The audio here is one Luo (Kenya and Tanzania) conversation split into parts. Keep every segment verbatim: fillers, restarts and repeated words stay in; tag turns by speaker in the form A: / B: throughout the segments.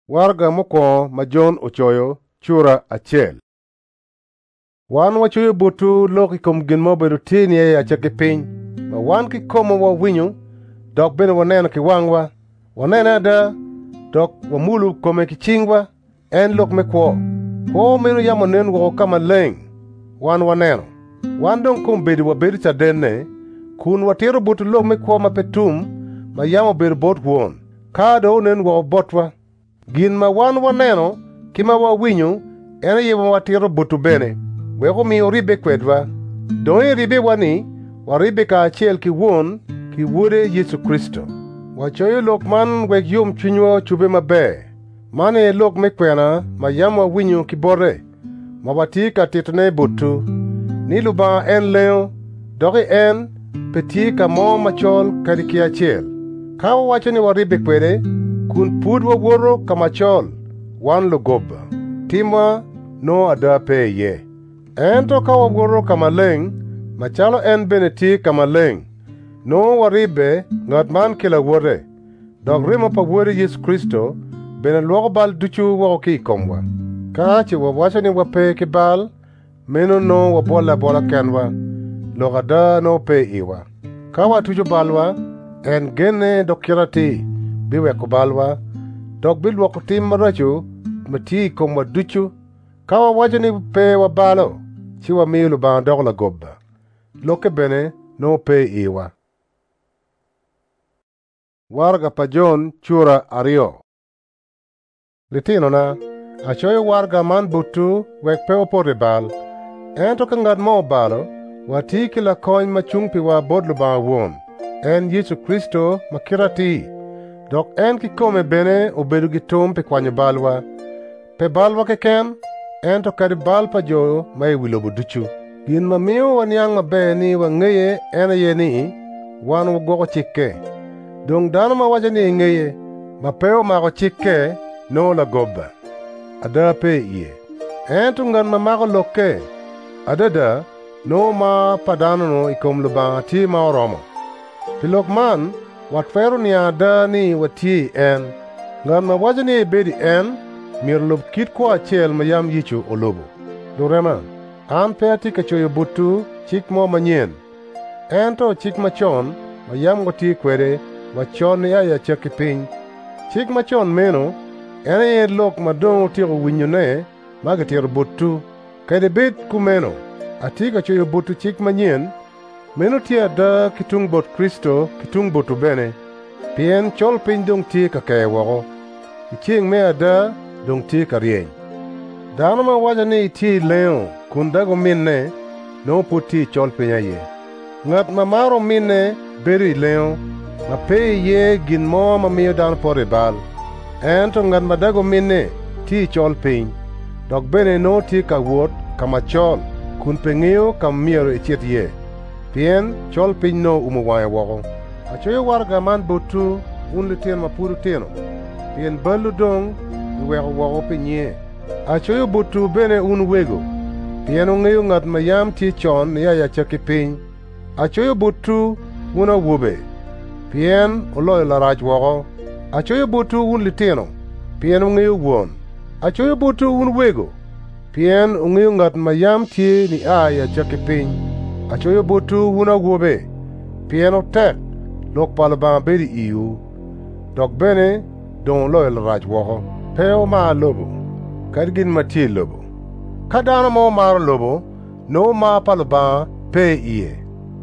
A: Warga moko ma Jon ochoyo chura achiel. Wan wachoyo butu loki kom gin mobedo tini e achaki piny. Ma wan kikomo wa winyo, dok bene waneno ki wangwa. Wanene ada, dok wamulu kome ki chingwa, en lok me kwo. Kwo meno yamo nen wako kama leng. Wan waneno. Wan dong kom bedi wabedo chadene, kun watiro butu lok me kwo ma petum, ma yamo bedo bot wuon. Ka do nen wako botwa. Gin ma wan waneno kima wawinyo ene yema watiro butu bene. Weko mi oribe kwedwa. Donge ribe wani waribe ka achiel ki wuon ki wuode Yesu Kristo. Wachoyo lok man wek yom chunywa chube maber. Mane lok me kwena ma yam wawinyo ki bore. Ma wati ka titone butu. Ni luba en leo. Dogi en peti ka mo machol kadi ki achiel. Ka wawacho ni waribe kwede. Kun pud wawuoro kamachol, wan lugoba. Timwa no adape ye. Ento ka wawuoro kamaleng, machalo en beneti kamaleng. No waribe ngat man kila wuore. Dok rimo pa wuore Yesu Kristo, bene luoko bal duchu wako ki komwa. Ka che wawacho ni wape ki bal, meno no wabola bola kenwa. Loka da no pe iwa. Ka watujo balwa, en gene dokirati. Biwe kubalwa, dok bilwako tim maracho, mati komwa duchu, kawa wajo ni pe wabalo, chiwa milu ba dogla gobba. Loke bene, no pe iwa. Warga pa Jon chura ario. Litino na, achoyo warga man butu, wek pe opore bal, ento kangad mo balo, wati kila kony machungpi wa bodlu ba won, en Yesu Kristo makirati. Dok en kikome bene obedo gi tom pe kwanyo balwa. Pe balwa keken, en to kadi bal pa jo ma e wilobo duchu. Gin ma miyo wanyang mabe ni wangeye ene ye ni, wan wagoko chike. Dong dano ma waja ni ngeye, ma peo mako chike, no la gobba. Ada pe iye. En to ngan ma mako loke. Adada, no ma padano no ikom luba ti ma oromo. Pilok man, wat fero ni ada ni wati en. Ngan ma waja ni bedi en, mir lub kit kwa achel ma yam yichu olobo. Lurema, an pe ati kachoyo butu chik mo manyen. Ento chik machon, ma yam wati kwede, wachon ni aya chaki piny. Chik machon meno, ene ye lok madong tiro winyo ne, maga tiro butu. Kede bed kumeno, ati kachoyo butu chik manyen, meno tia da kitung bot Kristo kitung botu bene. Pien chol piny dong ti ka kaya wako. Iching me ada dong ti ka rieny. Dano ma waja ni iti leo kun dago minne no puti chol piny aye. Ngat ma maro minne beri leo ma pe ye gin mo ma miyo dano pore bal. Ento ngat ma dago minne ti chol piny. Dok bene no ti ka wot kama chol kun pengiyo kam miyero ichiet ye. Pien chol piny no umu wanya wako. Achoyo warga man butu un litien ma puru tino. Pien balu dong weko wako pinye. Achoyo butu bene un wego. Pien ungeyo ngat ma yam ti chon ni aya chaki piny. Achoyo butu un awube. Pien uloyo la raj wako. Achoyo butu un litino. Pien ungeyo wuon. Achoyo butu un wego. Pien ungeyo ngat ma yam ti ni aya chaki piny. Achoyo butu un awube. Pien otek. Lok pala ba bedi iu. Dok bene don loyo la raj wako. Peo ma lobo. Kadgin mati lobo. Kadano mo maro lobo. No ma pala ba pe iye.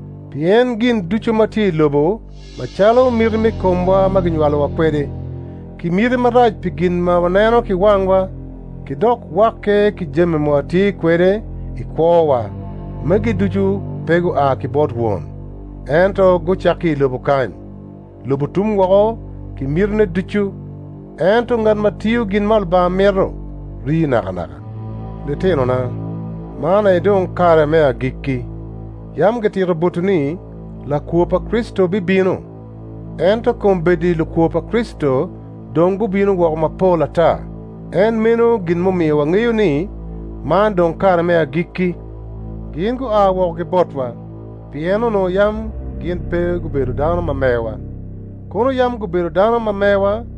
A: Pien gin ducho mati lobo. Machalo mirimi kombwa maginywalo wakwede. Ki mirimi raj pi gin ma waneno ki wangwa. Ki dok wake ki jeme mwati kwede. Ikwowa. Magi ducho pego a ki bot won. Ento guchaki lobo kany. Lobo tum wako ki mirne duchu. Ento ngan matiyo gin mal ba mero. Ri naka naka. Litino na. Mana idong kare mea giki. Yam gati rabutu ni. La kuopa Kristo bibino. Ento kumbedi la kuopa Kristo. Dong bubino wako mapola ta. En meno gin mumi wangiyo ni. Man dong kare mea giki. Gin gu a wako ki botwa. Pieno no yam gin pe gubedo dano mamewa. Kono yam gubedo dano mamewa,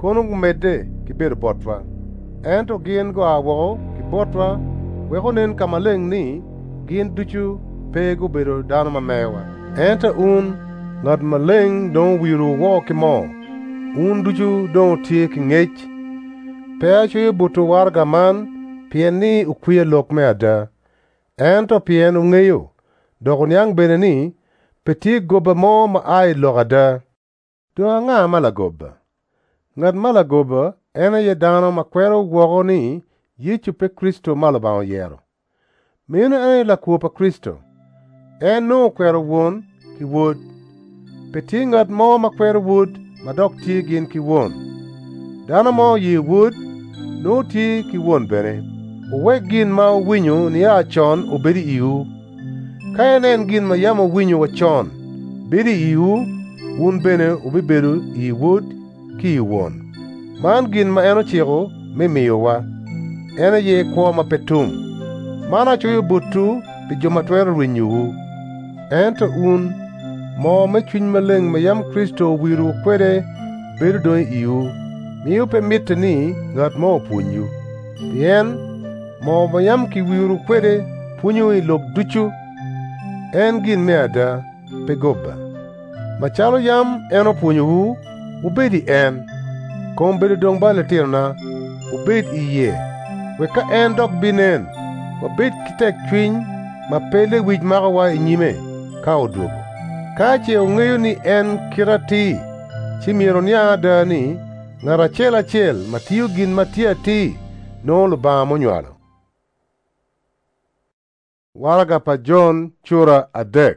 A: kono gumedde kibedo botwa. Ento gin go awoko ki botwa weko nen kamaleng ni gin ducu pe gubedo dano mamewa. Ento un ng'at maleng don wiru wo ki mo. Un ducu don tie ki ng'ech. Pe achwe buto warga man pien ni ukwiye lok me ada. Ento pien ung'eyo dok niang bene ni peti goba mo ma ai lok ada. Do ang'a malagoba. Ng'at malagoba ene ye dano makwero woko ni yichu pe Kristo malabao yero. Mino ene la kuopa Kristo. En no kwero won ki wod. Peti ng'at mo makwero wod madok ti gin ki won. Dano mo yi wod no ti ki won bene. Uwek gin ma winyo ni a chon ubedi iu. Ka enen gin ma yamo winyo wa chon bedi iu, un bene ubibedu i wod ki i won. Man gin ma eno chiko me miyo wa. Ene ye kwa ma petum. Mana choyo butu pi joma twero rinyu. Ento un mo me chuny maleng ma yam Kristo wiru kwede bedo doi iu. Miyo pe mitte ni ng'at mo punyu. Bien mo ma yam ki wiru kwede punyu i lok duchu. En gin me ada pe goba. Machalo yam eno punyu hu ubedi en. Kom bedo dong ba letiro na ubed iye. Weka en dok binen wabed kitek chwiny ma pele wich maka wa inyime ka oduogo. Ka che ung'eyo ni en kirati chimiero niya da ni ng'ara chel achel matiyo gin matia ti no luba monywalo. Waraga pa John chura adek.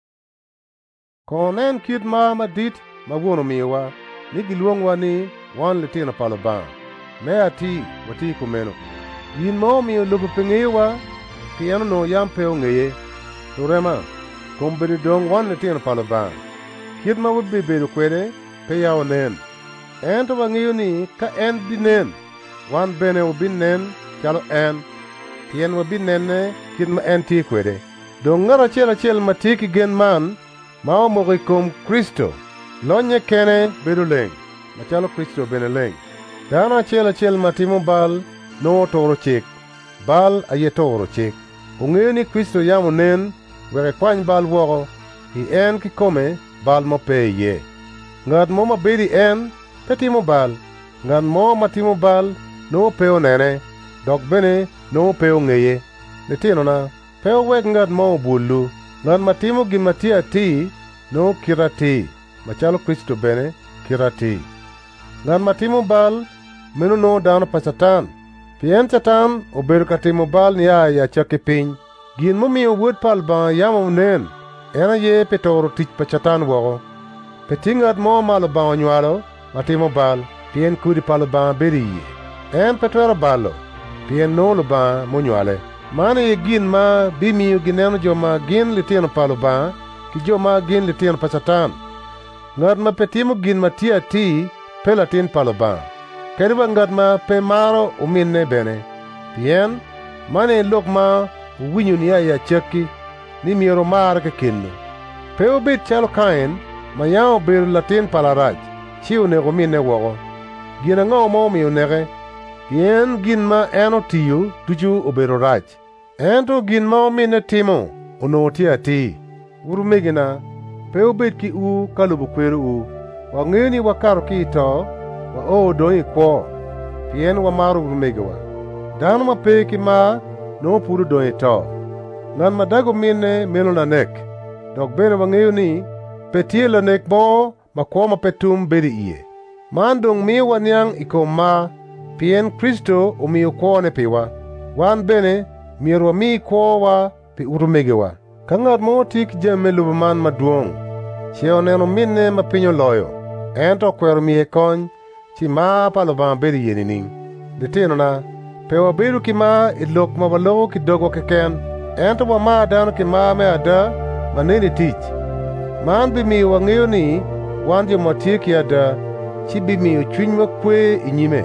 A: Kon en kit ma madit ma wuon omiyowa ni giluongwa ni wan litino palo bang. Me ati wati kumeno. Yin ma omiyo lupo peng'eyowa pieno no yam pe ong'eye. To rema kom bedo dong wan litino palo bang. Kit ma wabi bedo kwede pe yaw nen. Ento wang'eyo ni ka en bi nen wan bene ubi nen chalo en. Pien wabi nene kit ma en ti kwede. Dong ng'ara chel achel ma ti ki gen man ma omoko ikom Kristo lonye kene bedo leng machalo Kristo bene leng. Dano achiel achiel matimo bal no toro chik. Bal aye toro chik. Ung'eyo ni Kristo yamo nen weke kwany bal woko i en kikome bal mope iye. Ng'at mo mabedi en pe timo bal. Ng'at mo matimo bal no peo nene dok bene no peo ng'eye. Litino na peo wek ng'at mo obulu. Ng'at matimo gima ti ati no kirati machalo Kristo bene kirati. Ng'at matimo bal meno no dano pa Satan. Pien Satan obedo katimo bal ni ay achaki piny. Gin momiyo wuod pal ba yamo nen ena ye petoro tich pa Satan woko. Peti ng'at mo malo ba onywalo matimo bal pien kudi palo ba bedi iye. En petwero balo pien nolo ba monywale. Mano ye gin ma bimiyo gineno joma gin litino palo ba ki joma gin litino pa Satan. Ng'at ma petimo gin ma ti ati pe latin palo ba. Kedi ba ng'at ma pe maro uminne bene. Pien mane lok ma uwinyo ni ay achaki ni miero mar ke kendo. Pe obit chalo Kain ma yao bedo latin pala rach chi unego minne woko. Gin ang'o mo omiyo nege? Pien gin ma en otiyo ducu obedo rach. Ento gin ma ominne timo ono ti ati. Uru megina pe obit ki u kalubo kwero u. Wang'eyo ni wakaro ki ito wa o doi kwo. Pien wa maru uru megawa. Dano ma pe ki ma no puro doi to. Ng'an ma dago minne meno la nek. Dok bene wang'eyo ni petie la nek mo ma kwo ma petum bedi iye. Man dong miyo wanyang ikom ma pien Kristo umiyo kwo ne piwa. Wan bene mierwa mi kwo wa pi uru megawa. Ka ng'at mo tik jeme lubo man maduong'. Chiewo neno minne ma pinyo loyo. Ento kwero miye kony chi ma palo ba bedi yeni ning. Litino na pe wabedo ki ma ilok ma walogo ki dogo keken. Ento wa ma dano ki ma me ada ma nini tich. Man bi miyo wang'eyo ni wan jo motie ki ada chi bi miyo chuny wa kwe inyime.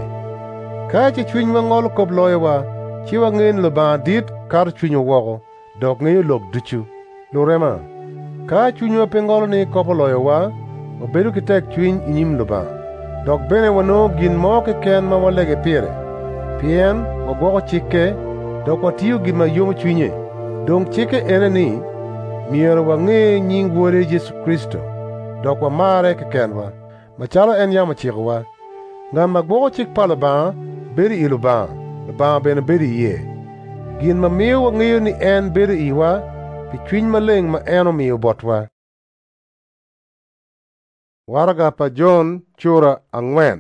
A: Ka chi chuny wa ng'olo kob loyo wa chi wang'en lo ba dit kar chuny woko dok ng'eyo lok duchu. Lurema ka chuny wa pe ng'olo ni kobo loyo wa wabedo ki tek chuny inyim lo ba. dok bene wano gin mo keken ma walege pire, pien wagwoko chike dok watiyo gi mayom chunye. Dong chike ene ni miero wang'e nying Wuode Yesu Kristo, dok wamare kekenwa, machalo en yamo chikowa. Ng'at ma gwoko chik pa Lubanga bedo i Lubanga, Lubanga bene bedo iye. Gin ma miyo wang'eyo ni en bedo iwa pi chuny maleng' ma en omiyo botwa. Waraga pa Jon chura ang'wen.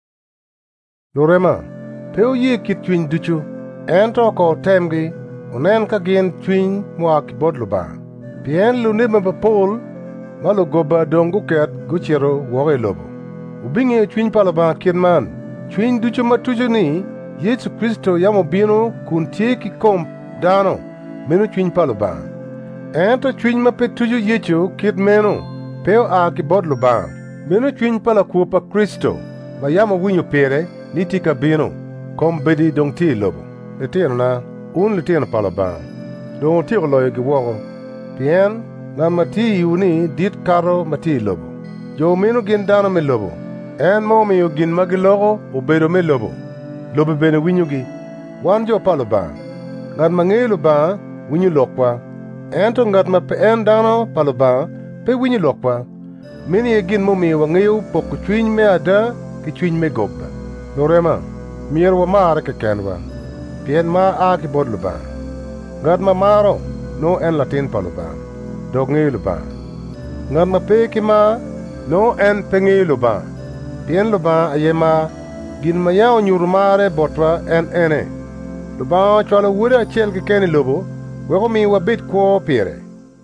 A: Lurema, pe oyie kit chuny ducu, ento ko temgi unen ka gin chuny moa kibod Lubanga. Pien lunde mapol ma lugoba dong guket guchiro woge lobo. Ubing'eyo chuny pa Lubanga kit man, chuny ducu matucho ni Yesu Kristo yamo bino kun tie kikom dano meno chuny pa Lubanga. Ento chuny ma pe tujo Yesu kit meno peo a kibod Lubanga, meno chuny pa lakuo pa Kristo ma yamo winyo pere ni tika bino kom bedi dong ti lobo. Litino na, un litino pa Lubanga, dong tiko loyo gi woko, pien ng'at ma ti iu ni dit karo ma ti lobo. Jo meno gin dano me lobo, en mo miyo gin ma giloko obedo me lobo, lobo bene winyogi. Wan jo pa Lubanga, ng'at ma ng'eyo Lubanga winyo lokwa, ento ng'at ma pe en dano pa Lubanga pe winyo lokwa. Mini e gin momiyo wang'eyo poko chuny me ada ki chuny me gobba. Lurema, mier wa mare kekenwa, pien ma a kibod Lubanga. Ng'at ma maro no en latin pa Lubanga, dok ng'eyo Lubanga. Ng'at ma pe kima no en pe ng'eyo Lubanga, pien Lubanga aye ma gin ma yawo nyuru mare botwa en ene. Lubanga chwalo Wuode achiel keken i lobo, weko mi wabed kwo pire.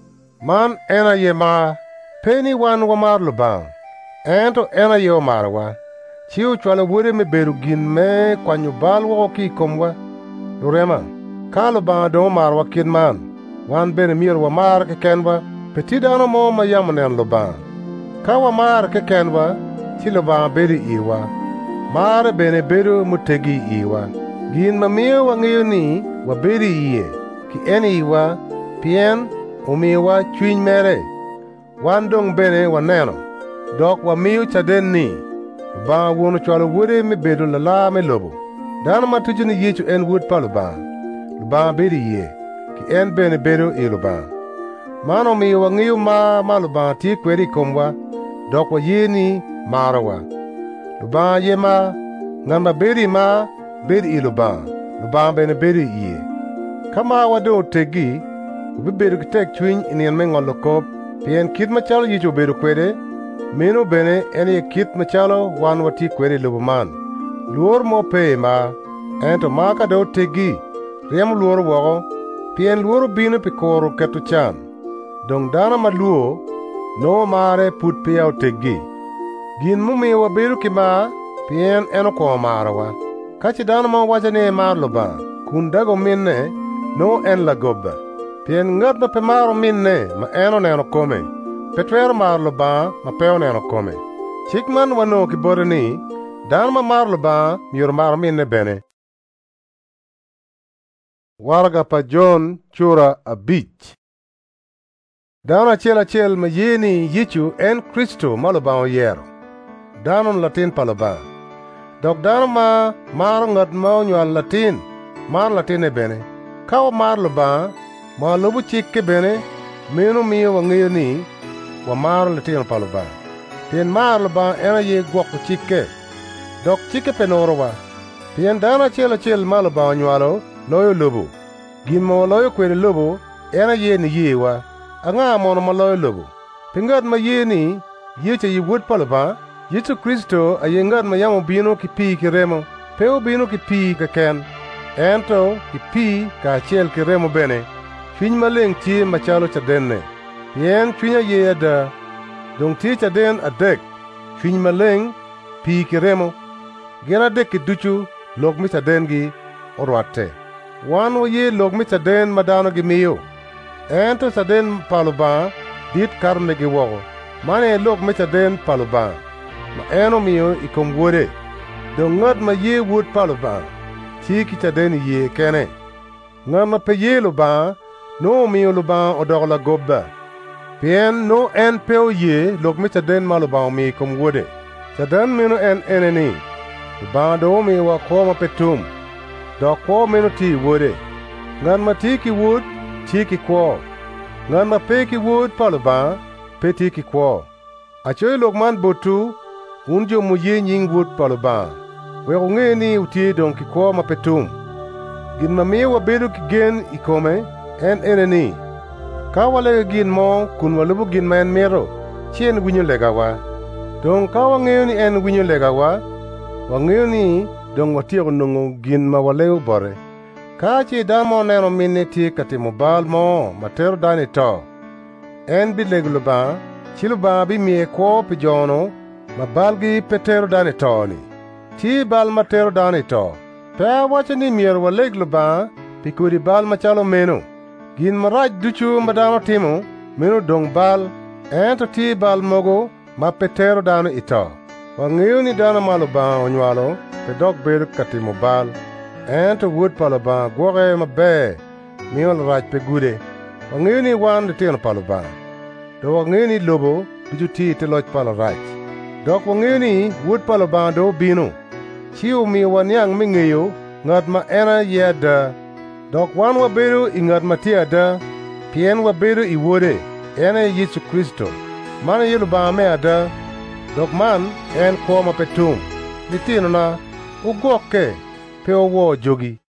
A: Man en aye ma peni wan wamar Lubanga, ento en aye omarwa, chi ochwalo Wuode me bedo gin me kwanyo bal woko ki komwa. Lurema, ka Lubanga dong omarwa kit man, wan bene miero wamar kekenwa peti dano mo ma yamo nen Lubanga. Ka wamar kekenwa, chi Lubanga bedo iwa, mare bene bedo mutegi iwa. Gin ma miyo wang'eyo ni wabedo iye ki en iwa, pien omiyowa chuny mere. Wan dong bene waneno, dok wamiyo chaden ni Lubanga wuon ochwalo Wuode me bedo lala me lobo. Dano ma tucho ni Yesu en Wuod pa Lubanga, Lubanga bedo iye ki en bene bedo i Lubanga. Mano omiyo wang'eyo ma ma Lubanga ti kwedi komwa, dok wayie ni marowa. Lubanga ye ma ng'at ma bedo ma bedo i Lubanga, Lubanga bene bedo iye. Kama wado tegi, ubibedo kitek chuny inien me ng'olo kop, pien kit machalo Yesu bedo kwede, meno bene en ye kit machalo wan wati kwede lobo man. Luor mo pe ma, ento ma ka do tegi, riemo luor woko, pien luor bino pi koro keto chan. Dong dana ma luo, no mare put pia o tegi. Gin mumiyo wabedo kima, pien eno ko marawa. Kachi dana ma wacha ni mar Lubanga, kun dago minne, no en la gobba. Pien ng'at ma pe maro minne ma eno neno kome, petwero mar Lubanga ma peo neno kome. Chik man wano kibore ni, dano ma mar Lubanga miyor mar minne bene. Waraga pa Jon chura abich. Dano achiel achiel ma yie ni Yesu en Kristo ma Lubanga oyiero, dano latin pa Lubanga. Dok dano ma maro ng'at ma onywal latin, mar latin e bene. Ka wamar Lubanga, ma lubo chike bene, meno miyo wang'eyo ni wamaro latin pa Lubanga. Pien mar Lubanga en aye gwoko chike, dok chike pe norowa. Pien dano achiel achiel ma Lubanga onywalo loyo lobo. Gin ma waloyo kwede lobo en aye ni yewa. Ang'a mono maloyo lobo? Pi ng'at ma yie ni Yesu aye Wuod pa Lubanga, Yesu Kristo aye ng'at ma yamo bino ki pi ki remo, pe obino ki pi keken, ento ki pi ka achiel ki remo bene. Chuny maleng' tie machalo chadenne, pien chuny aye ada, dong tie chaden adek, chuny maleng', pi ki remo. Gin adek ki ducu lok mi chaden gi orwatte. Wan waye lok mi chaden ma dano gi miyo, ento chaden pa Lubanga dit kar me gi woko. Mane lok mi chaden pa Lubanga, ma en omiyo ikom Wuode. Dong ng'at ma ye Wuod pa Lubanga, ti ki chaden iye kene. Ng'at ma pe ye Lubanga, no omiyo Lubanga odoko la gobba, pien no en pe oye lok mi chaden ma Lubanga omiyo ikom Wuode. Cadan meno en eneni, bando mi wa ko ma petum, do ko meno ti wode. Ngan ma ti ki wod, ti ki ko. Ngan ma pe ki wod palo ba, pe ti ki ko. Achoy lok man botu, un jo mu ye nying wod palo ba. We nge ni uti don ki ko ma petum. Gin ma mi wa bedo ki gen ikome, en eneni. Ka wale gin mo kun walubu gin ma en mero, chien winyo lega wa. Don ka wa ng'eyo ni en winyo lega wa, wa ng'eyo ni dong watieko nung'o gin ma waleo bore. Ka chi damo neno minne ti katimo bal mo matero dani to, en bi leglo ba, chilo ba bi mie ko pi jono, ma balgi petero dani to ni. Ti bal matero dani to, pe wacho ni miero wa leglo ba, pi kodi bal machalo meno. Gin maraj duchu madano timo, meno dong bal, ento ti bal mogo, ma petero dano ito. Wang'eyo ni dano malo ba onywalo, pe dok bedo katimo bal, ento wuod palo ba gwoke mabe, miol raj pe gude. Wang'eyo ni wan ditino palo ba, do wang'eyo ni lobo duchu ti te loch palo raj. Dok wang'eyo ni wuod palo ba do bino, chiu mi wanyang ming'eyo ng'at ma ena yeda. Dok wan wabedo i ng'at ma ti ada, pien wabedo i wuode, ene Yesu Kristo. Mane yelo ba me ada, dok man en ko ma petum. Litino na, ugwoke, pe owo jogi.